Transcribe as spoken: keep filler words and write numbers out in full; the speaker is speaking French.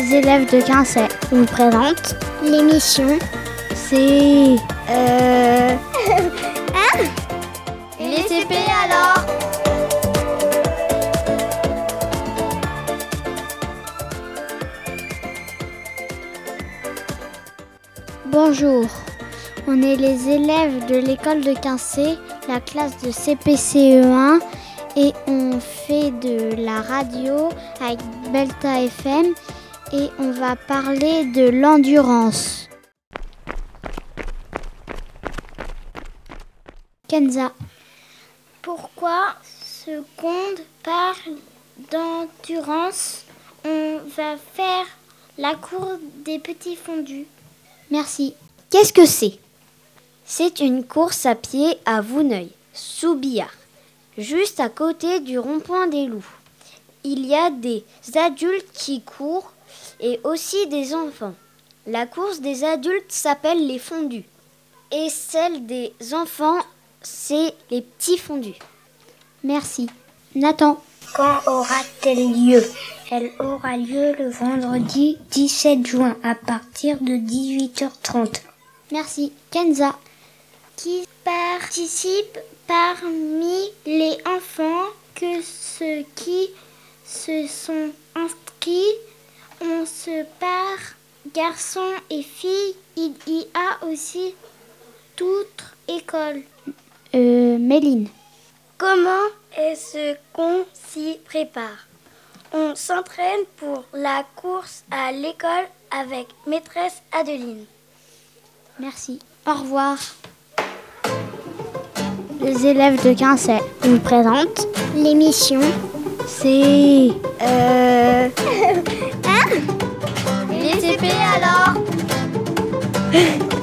Les élèves de Quincey vous présentent l'émission C'est... Euh... Hein? Les C P alors? Bonjour, on est les élèves de l'école de Quincey, la classe de C P C E un, et on fait de la radio avec Belta F M et on va parler de l'endurance. Kenza, pourquoi ce conte parle d'endurance? On va faire la cour des petits fondus. Merci. Qu'est-ce que c'est? C'est une course à pied à Vouneuil, sous Billard, juste à côté du rond-point des Loups. Il y a des adultes qui courent et aussi des enfants. La course des adultes s'appelle les fondus et celle des enfants, c'est les petits fondus. Merci. Nathan. Quand aura-t-elle lieu? Elle aura lieu le vendredi dix-sept juin à partir de dix-huit heures trente. Merci. Kenza. Qui participe parmi les enfants que ceux qui se sont inscrits? On se part garçons et filles. Il y a aussi toute école. Euh, Méline. Comment est-ce qu'on s'y prépare? On s'entraîne pour la course à l'école avec maîtresse Adeline. Merci. Au revoir. Les élèves de Quincey vous présentent l'émission C'est... Euh... Hein? Les C P alors?